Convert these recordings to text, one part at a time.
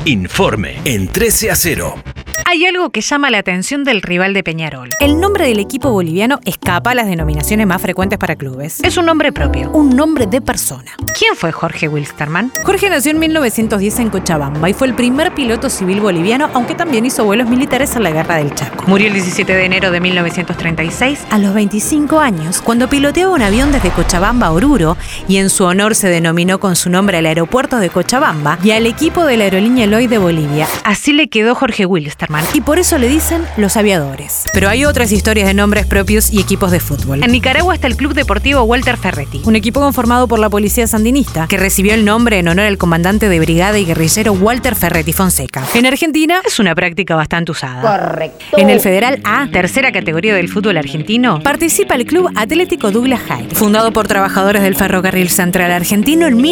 Informe en 13-0. Hay algo que llama la atención del rival de Peñarol. El nombre del equipo boliviano escapa a las denominaciones más frecuentes para clubes. Es un nombre propio, un nombre de persona. ¿Quién fue Jorge Wilstermann? Jorge nació en 1910 en Cochabamba y fue el primer piloto civil boliviano, aunque también hizo vuelos militares en la Guerra del Chaco. Murió el 17 de enero de 1936 a los 25 años, cuando piloteaba un avión desde Cochabamba a Oruro, y en su honor se denominó con su nombre al aeropuerto de Cochabamba y al equipo de la aerolínea Lloyd de Bolivia. Así le quedó Jorge Wilstermann, y por eso le dicen los aviadores. Pero hay otras historias de nombres propios y equipos de fútbol. En Nicaragua está el Club Deportivo Walter Ferretti, un equipo conformado por la policía sandinista, que recibió el nombre en honor al comandante de brigada y guerrillero Walter Ferretti Fonseca. En Argentina es una práctica bastante usada. Correcto. En el Federal A, tercera categoría del fútbol argentino, participa el Club Atlético Douglas Haig, fundado por trabajadores del Ferrocarril Central Argentino en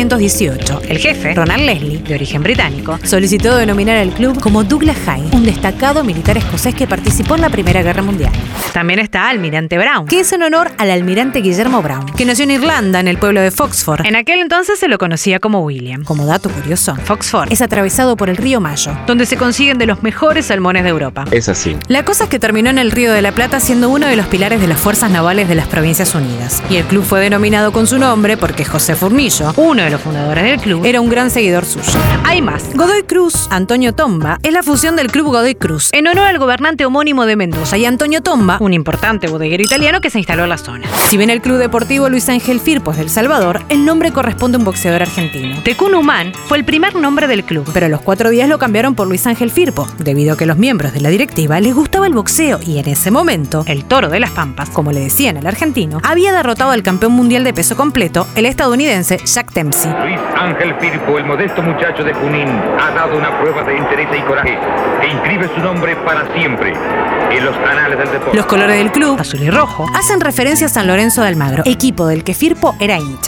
1918. El jefe, Ronald Leslie, de origen británico, solicitó denominar al club como Douglas Haig, un destacado militar escocés que participó en la Primera Guerra Mundial. También está Almirante Brown, que es en honor al almirante Guillermo Brown, que nació en Irlanda, en el pueblo de Foxford. En aquel entonces se lo conocía como William. Como dato curioso, Foxford es atravesado por el río Mayo, donde se consiguen de los mejores salmones de Europa. Es así. La cosa es que terminó en el Río de la Plata siendo uno de los pilares de las fuerzas navales de las Provincias Unidas. Y el club fue denominado con su nombre porque José Furnillo, uno de los fundadores del club, era un gran seguidor suyo. Hay más. Godoy Cruz, Antonio Tomba, es la fusión del club Godoy Cruz, en honor al gobernante homónimo de Mendoza, y Antonio Tomba, un importante bodeguero italiano que se instaló en la zona. Si bien el Club Deportivo Luis Ángel Firpo es del Salvador, el nombre corresponde a un boxeador argentino. Tecún Humán fue el primer nombre del club, pero a los 4 días lo cambiaron por Luis Ángel Firpo, debido a que a los miembros de la directiva les gustaba el boxeo, y en ese momento, el Toro de las Pampas, como le decían al argentino, había derrotado al campeón mundial de peso completo, el estadounidense Jack Dempsey. Luis Ángel Firpo, el modesto muchacho de Junín, ha dado una prueba de interés y coraje que inscribe su nombre para siempre en los anales del deporte. Los colores del club, azul y rojo, hacen referencia a San Lorenzo de Almagro, equipo del que Firpo era hincha.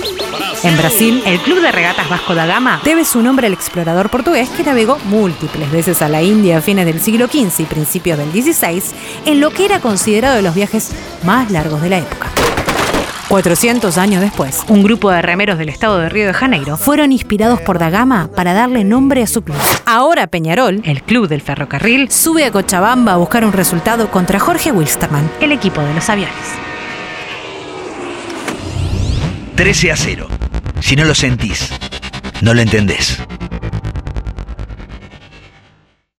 En Brasil, el Club de Regatas Vasco da Gama debe su nombre al explorador portugués que navegó múltiples veces a la India a fines del siglo XV y principios del XVI, en lo que era considerado de los viajes más largos de la época. 400 años después, un grupo de remeros del estado de Río de Janeiro fueron inspirados por da Gama para darle nombre a su club. Ahora Peñarol, el club del ferrocarril, sube a Cochabamba a buscar un resultado contra Jorge Wilstermann, el equipo de los aviones. 13-0. Si no lo sentís, no lo entendés.